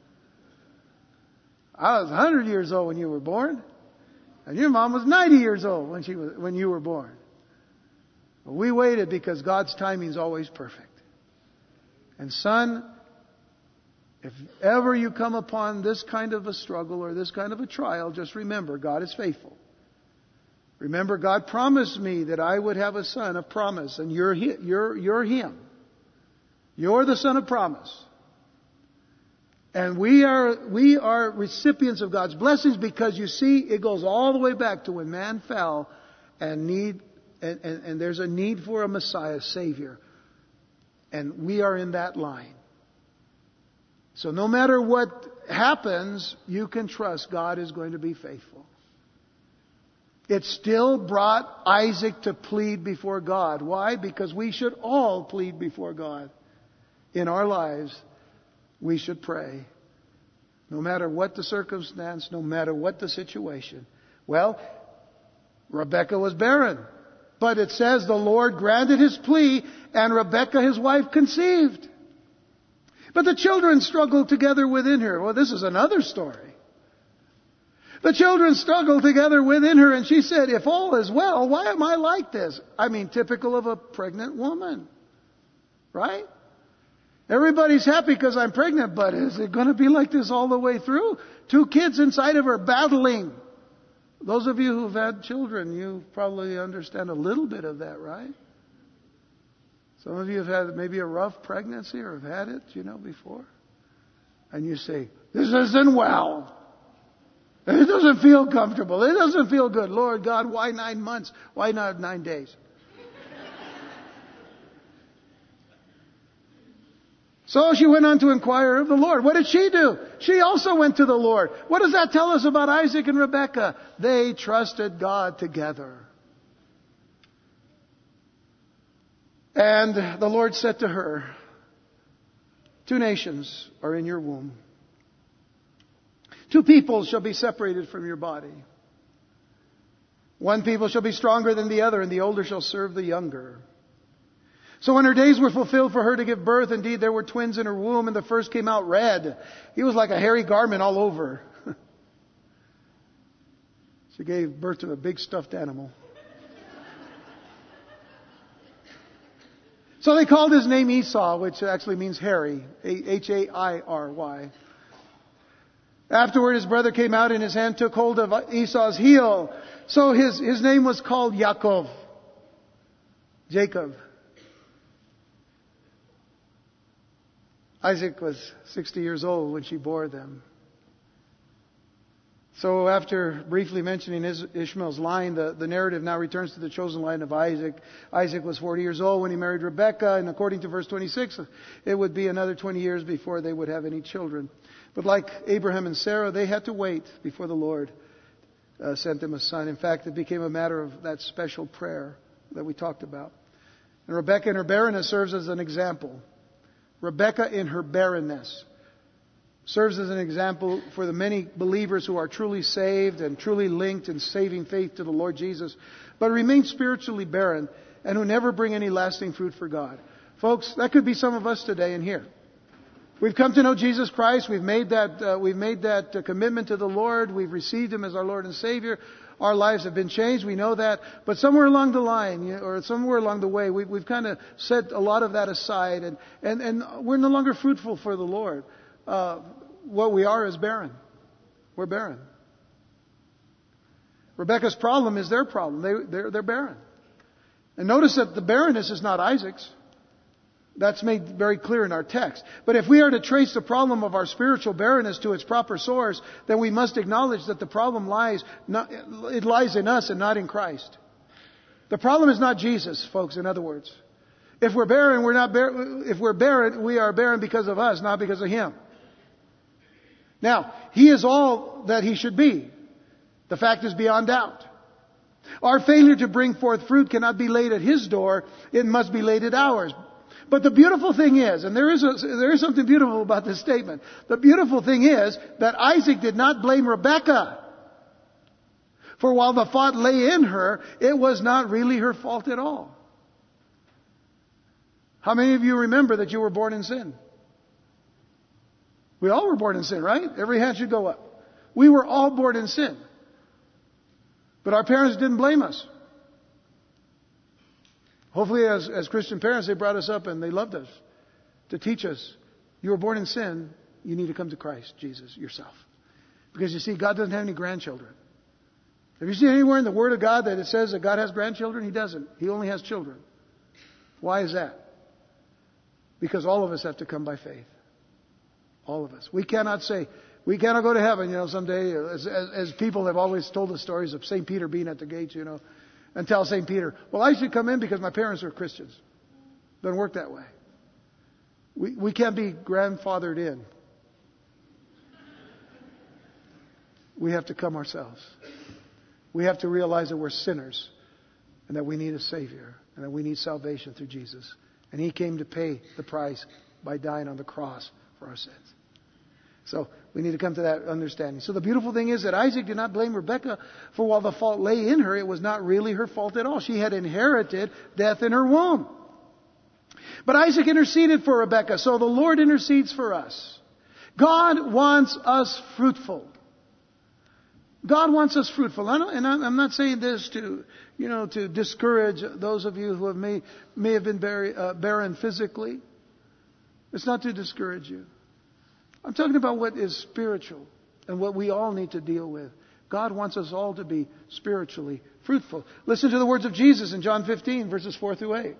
I was 100 years old when you were born, and your mom was 90 years old when you were born. But we waited because God's timing is always perfect. And son, if ever you come upon this kind of a struggle or this kind of a trial, just remember God is faithful. Remember, God promised me that I would have a son of promise, and you're him. You're the son of promise. And we are recipients of God's blessings because you see, it goes all the way back to when man fell and there's a need for a Messiah, Savior. And we are in that line. So no matter what happens, you can trust God is going to be faithful. It still brought Isaac to plead before God. Why? Because we should all plead before God. In our lives, we should pray. No matter what the circumstance, no matter what the situation. Well, Rebekah was barren. But it says the Lord granted his plea, and Rebekah, his wife, conceived. But the children struggled together within her. Well, this is another story. The children struggled together within her, and she said, if all is well, why am I like this? I mean, typical of a pregnant woman. Right? Everybody's happy because I'm pregnant, but is it going to be like this all the way through? 2 kids inside of her battling. Those of you who've had children, you probably understand a little bit of that, right? Some of you have had maybe a rough pregnancy or have had it, before. And you say, this isn't well. It doesn't feel comfortable. It doesn't feel good. Lord God, why 9 months? Why not 9 days? So she went on to inquire of the Lord. What did she do? She also went to the Lord. What does that tell us about Isaac and Rebekah? They trusted God together. And the Lord said to her, 2 nations are in your womb. 2 peoples shall be separated from your body. 1 people shall be stronger than the other, and the older shall serve the younger. So when her days were fulfilled for her to give birth, indeed there were twins in her womb, and the first came out red. He was like a hairy garment all over. She gave birth to a big stuffed animal. So they called his name Esau, which actually means hairy. H-A-I-R-Y. Afterward his brother came out, and his hand took hold of Esau's heel. So his name was called Yaakov. Jacob. Isaac was 60 years old when she bore them. So after briefly mentioning Ishmael's line, the narrative now returns to the chosen line of Isaac. Isaac was 40 years old when he married Rebekah, and according to verse 26, it would be another 20 years before they would have any children. But like Abraham and Sarah, they had to wait before the Lord sent them a son. In fact, it became a matter of that special prayer that we talked about. And Rebekah in her barrenness serves as an example. Rebekah in her barrenness serves as an example for the many believers who are truly saved and truly linked in saving faith to the Lord Jesus, but remain spiritually barren and who never bring any lasting fruit for God. Folks, that could be some of us today in here. We've come to know Jesus Christ. We've made that commitment to the Lord. We've received Him as our Lord and Savior. Our lives have been changed. We know that. But somewhere along the line, or somewhere along the way, we've kind of set a lot of that aside, and we're no longer fruitful for the Lord. What we are is barren. We're barren. Rebekah's problem is their problem. They're barren. And notice that the barrenness is not Isaac's. That's made very clear in our text. But if we are to trace the problem of our spiritual barrenness to its proper source, then we must acknowledge that the problem lies in us and not in Christ. The problem is not Jesus, folks, in other words. If we're barren, we are barren because of us, not because of Him. Now, He is all that He should be. The fact is beyond doubt. Our failure to bring forth fruit cannot be laid at His door. It must be laid at ours. But the beautiful thing is, and there is something beautiful about this statement. The beautiful thing is that Isaac did not blame Rebekah. For while the fault lay in her, it was not really her fault at all. How many of you remember that you were born in sin? We all were born in sin, right? Every hand should go up. We were all born in sin. But our parents didn't blame us. Hopefully, as Christian parents, they brought us up and they loved us to teach us, you were born in sin, you need to come to Christ, Jesus, yourself. Because you see, God doesn't have any grandchildren. Have you seen anywhere in the Word of God that it says that God has grandchildren? He doesn't. He only has children. Why is that? Because all of us have to come by faith. All of us. We cannot go to heaven, someday, as people have always told us stories of St. Peter being at the gates, and tell St. Peter, well, I should come in because my parents are Christians. Doesn't work that way. We can't be grandfathered in. We have to come ourselves. We have to realize that we're sinners and that we need a Savior and that we need salvation through Jesus. And He came to pay the price by dying on the cross for our sins. So we need to come to that understanding. So the beautiful thing is that Isaac did not blame Rebekah for while the fault lay in her, it was not really her fault at all. She had inherited death in her womb. But Isaac interceded for Rebekah, so the Lord intercedes for us. God wants us fruitful. God wants us fruitful. I'm not saying this to discourage those of you who may have been barren physically. It's not to discourage you. I'm talking about what is spiritual and what we all need to deal with. God wants us all to be spiritually fruitful. Listen to the words of Jesus in John 15, verses 4 through 8.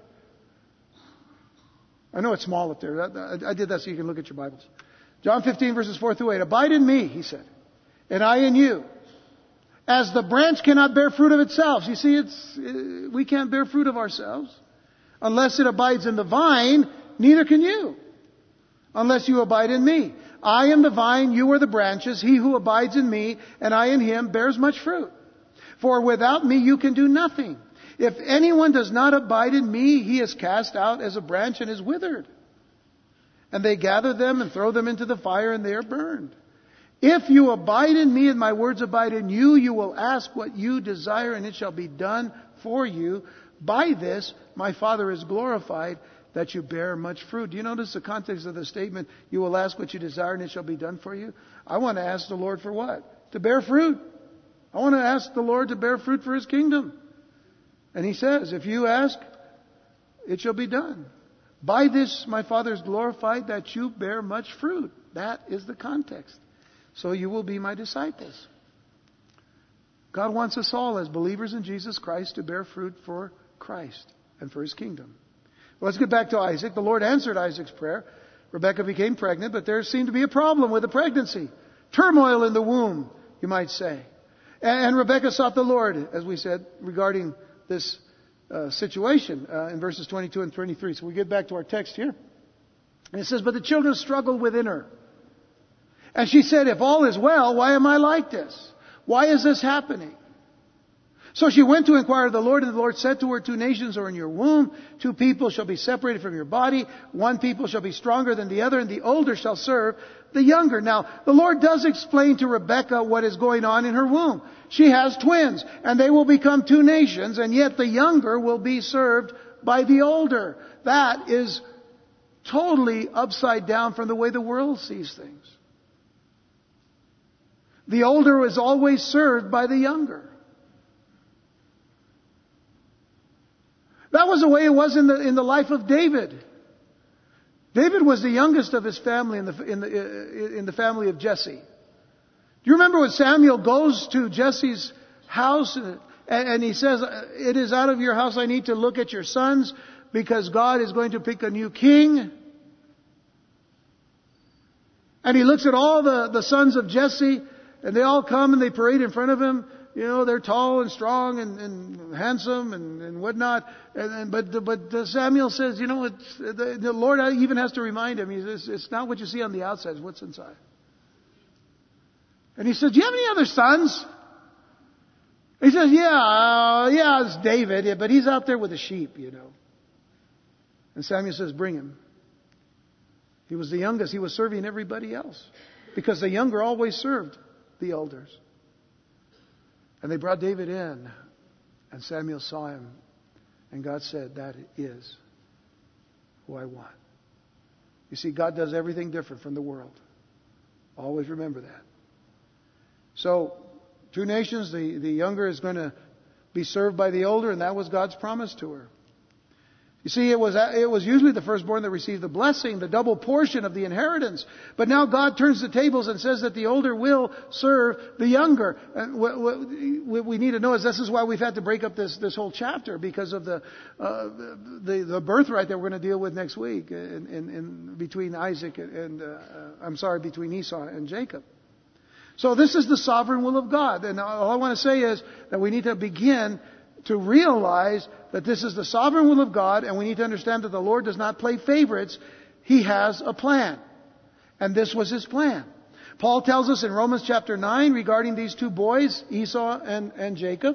I know it's small up there. I did that so you can look at your Bibles. John 15, verses 4 through 8. Abide in me, He said, and I in you. As the branch cannot bear fruit of itself. You see, we can't bear fruit of ourselves. Unless it abides in the vine, neither can you. Unless you abide in me. I am the vine, you are the branches. He who abides in me, and I in him, bears much fruit. For without me you can do nothing. If anyone does not abide in me, he is cast out as a branch and is withered. And they gather them and throw them into the fire, and they are burned. If you abide in me and my words abide in you, you will ask what you desire, and it shall be done for you. By this my Father is glorified, that you bear much fruit. Do you notice the context of the statement, you will ask what you desire and it shall be done for you? I want to ask the Lord for what? To bear fruit. I want to ask the Lord to bear fruit for His kingdom. And He says, if you ask, it shall be done. By this my Father is glorified, that you bear much fruit. That is the context. So you will be my disciples. God wants us all as believers in Jesus Christ to bear fruit for Christ and for His kingdom. Well, let's get back to Isaac. The Lord answered Isaac's prayer. Rebekah became pregnant, but there seemed to be a problem with the pregnancy. Turmoil in the womb, you might say. And Rebekah sought the Lord, as we said, regarding this situation in verses 22 and 23. So we get back to our text here. And it says, but the children struggled within her. And she said, if all is well, why am I like this? Why is this happening? So she went to inquire of the Lord, and the Lord said to her, 2 nations are in your womb, 2 people shall be separated from your body, 1 people shall be stronger than the other, and the older shall serve the younger. Now, the Lord does explain to Rebekah what is going on in her womb. She has twins, and they will become 2 nations, and yet the younger will be served by the older. That is totally upside down from the way the world sees things. The older is always served by the younger. That was the way it was in the life of David. David was the youngest of his family in the family of Jesse. Do you remember when Samuel goes to Jesse's house and he says, "It is out of your house I need to look at your sons because God is going to pick a new king." And he looks at all the sons of Jesse, and they all come and they parade in front of him. You know, they're tall and strong and handsome and whatnot. But Samuel says, you know, the Lord even has to remind him. He says, it's not what you see on the outside, it's what's inside. And he says, do you have any other sons? He says, yeah, it's David, but he's out there with the sheep, you know. And Samuel says, bring him. He was the youngest. He was serving everybody else. Because the younger always served the elders. And they brought David in. And Samuel saw him. And God said, that is who I want. You see, God does everything different from the world. Always remember that. So, two nations, the younger is going to be served by the older, and that was God's promise to her. You see, it was usually the firstborn that received the blessing, the double portion of the inheritance. But now God turns the tables and says that the older will serve the younger. And what we need to know is this is why we've had to break up this whole chapter, because of the birthright that we're going to deal with next week in between Isaac between Esau and Jacob. So this is the sovereign will of God. And all I want to say is that we need to begin to realize that this is the sovereign will of God, and we need to understand that the Lord does not play favorites. He has a plan. And this was His plan. Paul tells us in Romans chapter 9 regarding these two boys, Esau and Jacob.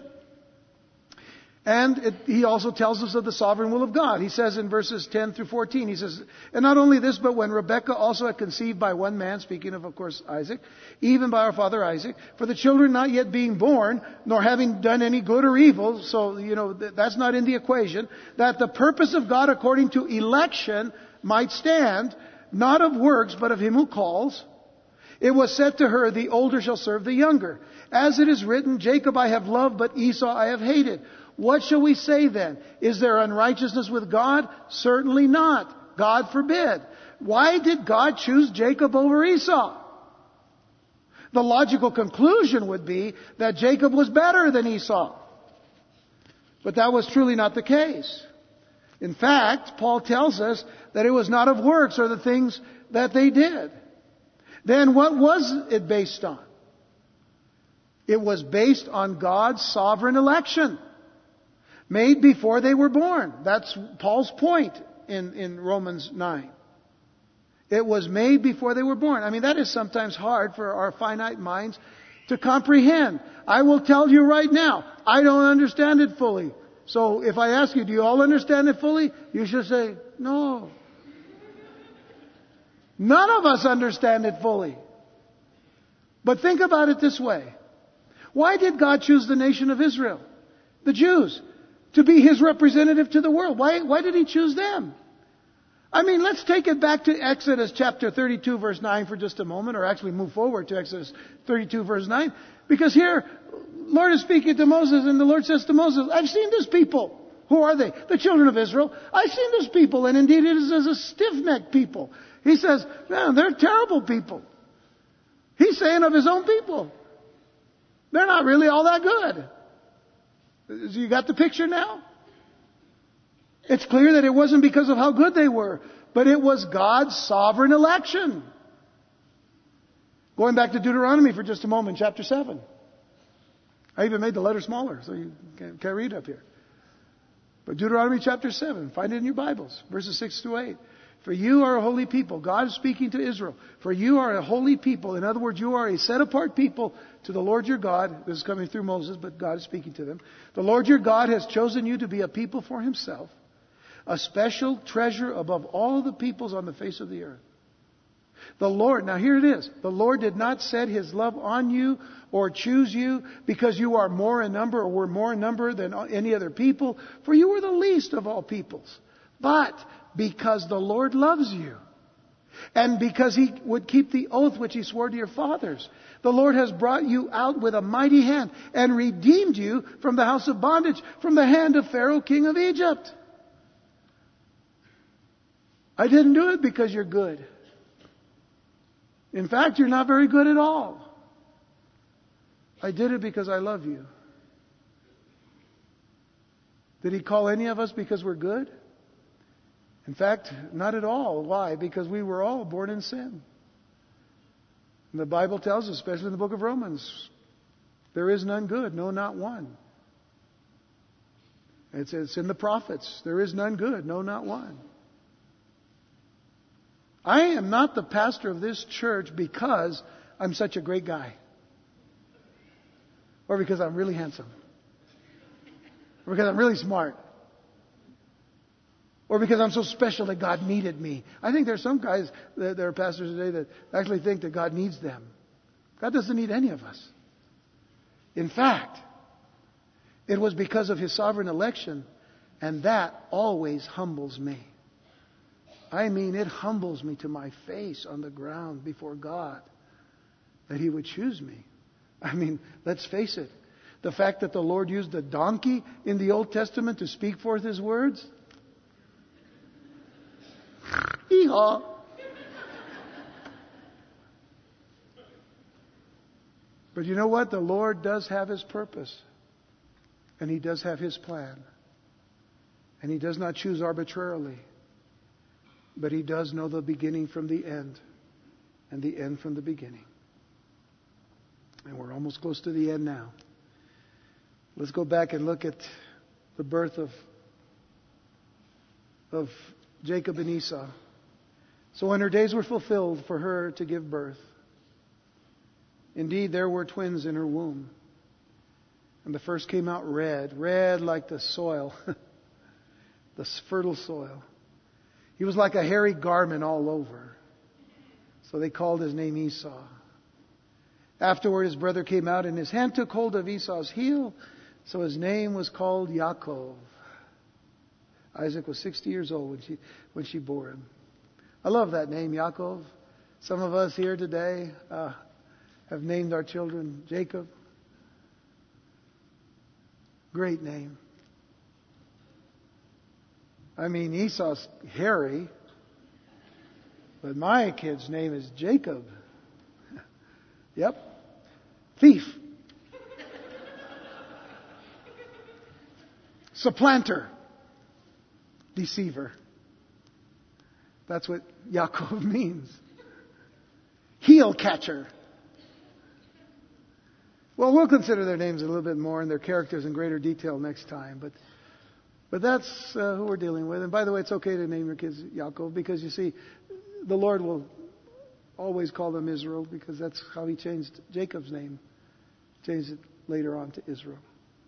And he also tells us of the sovereign will of God. He says in verses 10 through 14, he says, and not only this, but when Rebekah also had conceived by one man, speaking of course, Isaac, even by our father Isaac, for the children not yet being born, nor having done any good or evil, so, that's not in the equation, that the purpose of God according to election might stand, not of works, but of Him who calls. It was said to her, the older shall serve the younger. As it is written, Jacob I have loved, but Esau I have hated. What shall we say then? Is there unrighteousness with God? Certainly not. God forbid. Why did God choose Jacob over Esau? The logical conclusion would be that Jacob was better than Esau. But that was truly not the case. In fact, Paul tells us that it was not of works or the things that they did. Then what was it based on? It was based on God's sovereign election. Made before they were born. That's Paul's point in Romans 9. It was made before they were born. I mean, that is sometimes hard for our finite minds to comprehend. I will tell you right now, I don't understand it fully. So if I ask you, do you all understand it fully? You should say, no. None of us understand it fully. But think about it this way. Why did God choose the nation of Israel? The Jews. To be His representative to the world. Why did He choose them? I mean, let's take it back to Exodus chapter 32 verse 9 for just a moment, or actually move forward to Exodus 32 verse 9. Because here, Lord is speaking to Moses, and the Lord says to Moses, I've seen this people. Who are they? The children of Israel. I've seen this people, and indeed it is as a stiff-necked people. He says, man, they're terrible people. He's saying of His own people. They're not really all that good. You got the picture now? It's clear that it wasn't because of how good they were, but it was God's sovereign election. Going back to Deuteronomy for just a moment, chapter 7. I even made the letter smaller so you can't read up here. But Deuteronomy chapter 7, find it in your Bibles, verses 6 through 8. For you are a holy people. God is speaking to Israel. For you are a holy people. In other words, you are a set-apart people to the Lord your God. This is coming through Moses, but God is speaking to them. The Lord your God has chosen you to be a people for Himself, a special treasure above all the peoples on the face of the earth. The Lord, now here it is. The Lord did not set His love on you or choose you because you are more in number or were more in number than any other people, for you were the least of all peoples. but because the Lord loves you. And because He would keep the oath which He swore to your fathers. The Lord has brought you out with a mighty hand and redeemed you from the house of bondage, from the hand of Pharaoh, king of Egypt. I didn't do it because you're good. In fact, you're not very good at all. I did it because I love you. Did He call any of us because we're good? In fact, not at all. Why? Because we were all born in sin. And the Bible tells us, especially in the book of Romans, there is none good, no, not one. It's in the prophets. There is none good, no, not one. I am not the pastor of this church because I'm such a great guy. Or because I'm really handsome. Or because I'm really smart. Or because I'm so special that God needed me. I think there's some guys that are pastors today that actually think that God needs them. God doesn't need any of us. In fact, it was because of His sovereign election, and that always humbles me. I mean, it humbles me to my face on the ground before God that He would choose me. I mean, let's face it. The fact that the Lord used a donkey in the Old Testament to speak forth His words. Hee-haw. But you know what? The Lord does have His purpose. And He does have His plan. And He does not choose arbitrarily. But He does know the beginning from the end. And the end from the beginning. And we're almost close to the end now. Let's go back and look at the birth of Jacob and Esau. So when her days were fulfilled for her to give birth, indeed there were twins in her womb. And the first came out red like the soil, the fertile soil. He was like a hairy garment all over. So they called his name Esau. Afterward his brother came out and his hand took hold of Esau's heel. So his name was called Yaakov. Isaac was 60 years old when she bore him. I love that name, Yaakov. Some of us here today have named our children Jacob. Great name. I mean, Esau's hairy, but my kid's name is Jacob. Yep. Thief. Supplanter. Deceiver. That's what Yaakov means. Heel catcher. Well, we'll consider their names a little bit more and their characters in greater detail next time. But that's who we're dealing with. And by the way, it's okay to name your kids Yaakov because you see, the Lord will always call them Israel because that's how He changed Jacob's name. Changed it later on to Israel.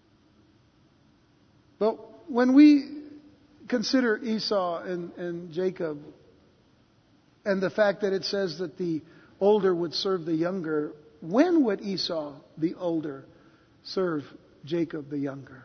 But when we consider Esau and Jacob and the fact that it says that the older would serve the younger, when would Esau, the older, serve Jacob, the younger?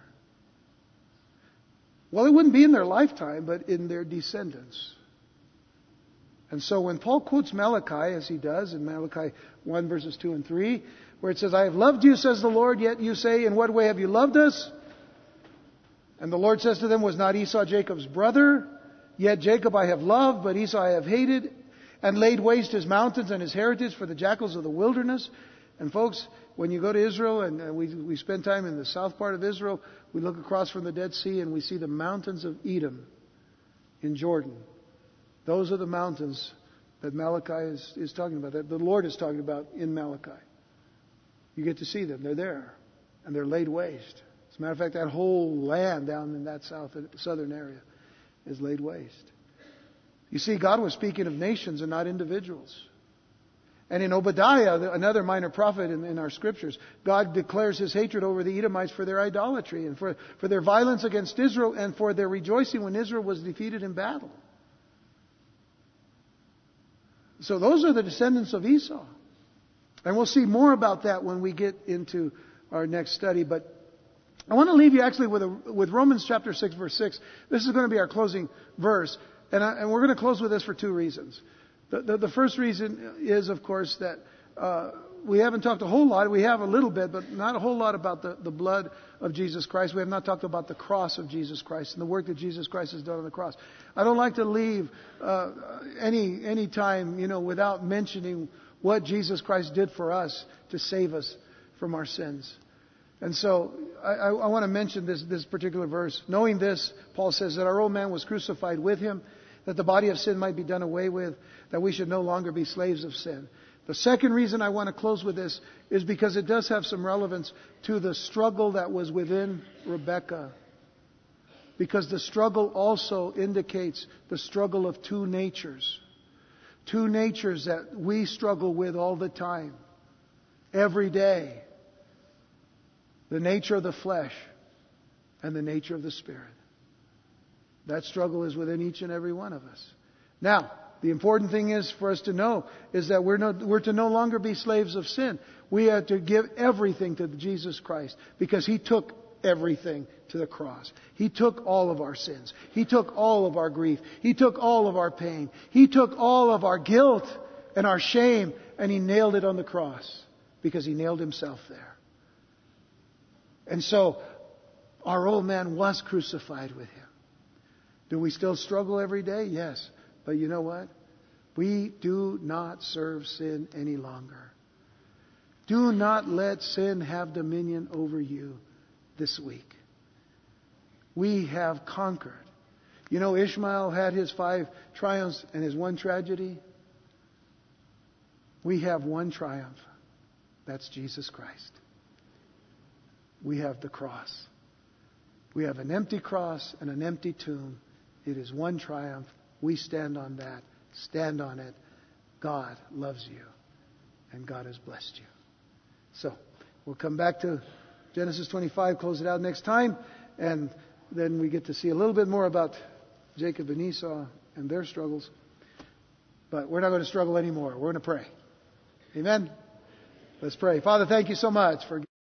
Well, it wouldn't be in their lifetime, but in their descendants. And so when Paul quotes Malachi, as he does in Malachi 1 verses 2 and 3, where it says, I have loved you, says the Lord, yet you say, in what way have you loved us? And the Lord says to them, was not Esau Jacob's brother? Yet Jacob I have loved, but Esau I have hated, and laid waste his mountains and his heritage for the jackals of the wilderness. And folks, when you go to Israel, and we spend time in the south part of Israel, we look across from the Dead Sea and we see the mountains of Edom in Jordan. Those are the mountains that Malachi is talking about, that the Lord is talking about in Malachi. You get to see them. They're there. And they're laid waste. As a matter of fact, that whole land down in that southern area is laid waste. You see, God was speaking of nations and not individuals. And in Obadiah, another minor prophet in our scriptures, God declares His hatred over the Edomites for their idolatry and for their violence against Israel and for their rejoicing when Israel was defeated in battle. So those are the descendants of Esau. And we'll see more about that when we get into our next study. But I want to leave you actually with Romans chapter 6, verse 6. This is going to be our closing verse. And we're going to close with this for two reasons. The first reason is, of course, that we haven't talked a whole lot. We have a little bit, but not a whole lot about the blood of Jesus Christ. We have not talked about the cross of Jesus Christ and the work that Jesus Christ has done on the cross. I don't like to leave any time, without mentioning what Jesus Christ did for us to save us from our sins. And so I want to mention this particular verse. Knowing this, Paul says that our old man was crucified with him, that the body of sin might be done away with, that we should no longer be slaves of sin. The second reason I want to close with this is because it does have some relevance to the struggle that was within Rebekah. Because the struggle also indicates the struggle of two natures. Two natures that we struggle with all the time. Every day. The nature of the flesh and the nature of the Spirit. That struggle is within each and every one of us. Now, the important thing is for us to know is that we're to no longer be slaves of sin. We have to give everything to Jesus Christ because He took everything to the cross. He took all of our sins. He took all of our grief. He took all of our pain. He took all of our guilt and our shame and He nailed it on the cross because He nailed Himself there. And so our old man was crucified with Him. Do we still struggle every day? Yes. But you know what? We do not serve sin any longer. Do not let sin have dominion over you this week. We have conquered. Ishmael had his 5 triumphs and his 1 tragedy. We have 1 triumph. That's Jesus Christ. We have the cross. We have an empty cross and an empty tomb. It is 1 triumph. We stand on that. Stand on it. God loves you. And God has blessed you. So, we'll come back to Genesis 25, close it out next time. And then we get to see a little bit more about Jacob and Esau and their struggles. But we're not going to struggle anymore. We're going to pray. Amen? Let's pray. Father, thank you so much for